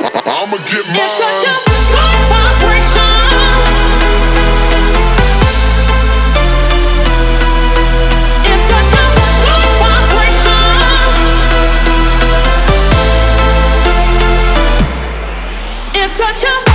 I'ma get mine. It's such a good vibration. It's such a good vibration. It's such a